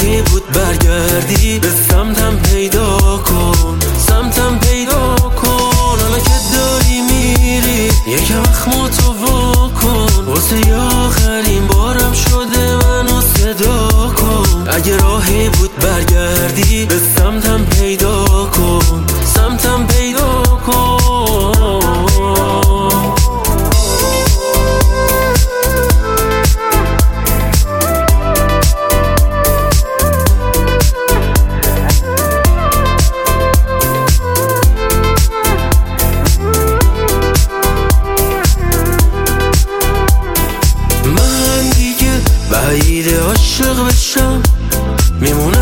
راهی بود برگردی به سمتم پیدا کن، سمتم پیدا کن. حالا که داری میری یکم اخمو تو واکن، واسه ی آخرین بارم شده منو صدا کن. اگه راهی بود برگردی به سمتم پیدا کن، سمتم پیدا کن. بعیده عاشق بشم، میمونم